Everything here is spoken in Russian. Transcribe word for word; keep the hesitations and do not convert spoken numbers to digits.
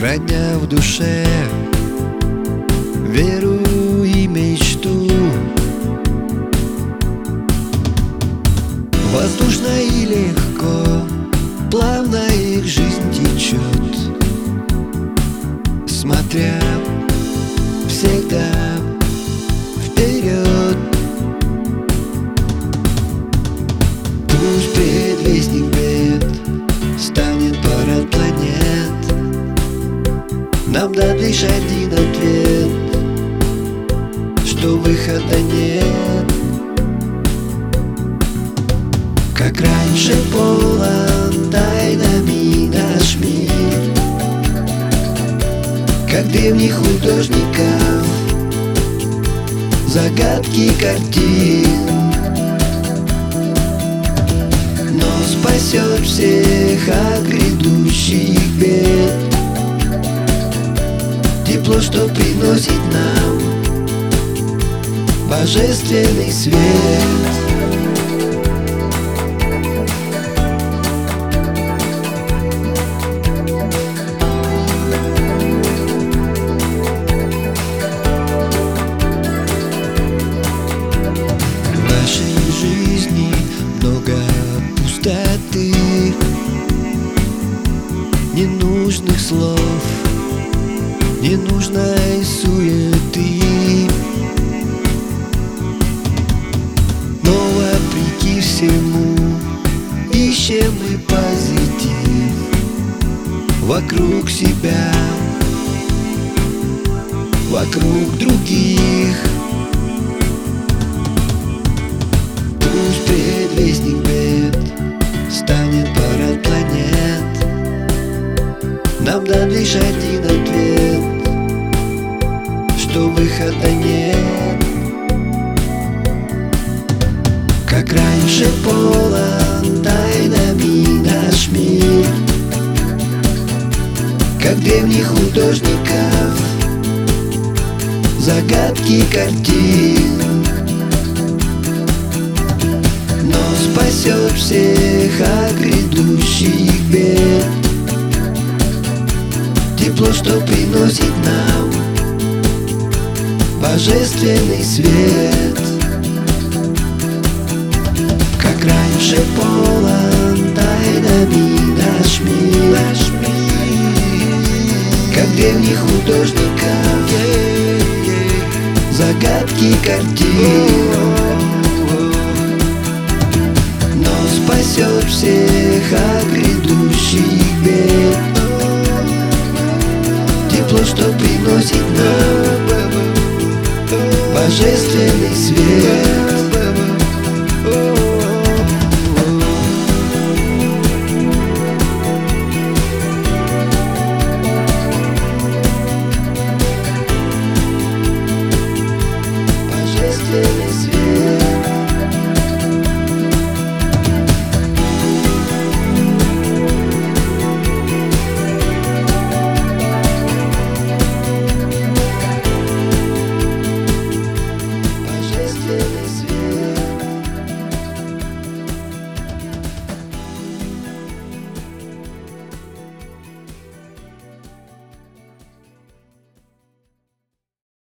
родня в душе, веру и мечту. Воздушно и легко, плавно их жизнь течет, смотря всегда вперед. Пусть предвестник бед станет парад планет, нам дан лишь один ответ, что выхода нет. Как раньше полон тайнами наш мир, как древних художников загадки картин. Но спасет всех от грядущих бед тепло, что приносит нам божественный свет. Пустоты, ненужных слов, ненужной суеты. Но вопреки всему ищем мы позитив вокруг себя, вокруг других. Пусть предвестник бед станет парад планет, нам дан лишь один ответ, что выхода нет. Как раньше полон тайнами наш мир, как древних художников загадки картин. Но спасет всех от грядущих бед тепло, что приносит нам божественный свет. Как раньше полон тайнами наш мир, наш мир, как древних художников загадки картин. Спасет всех от грядущих бед тепло, что приносит нам божественный свет. Божественный свет.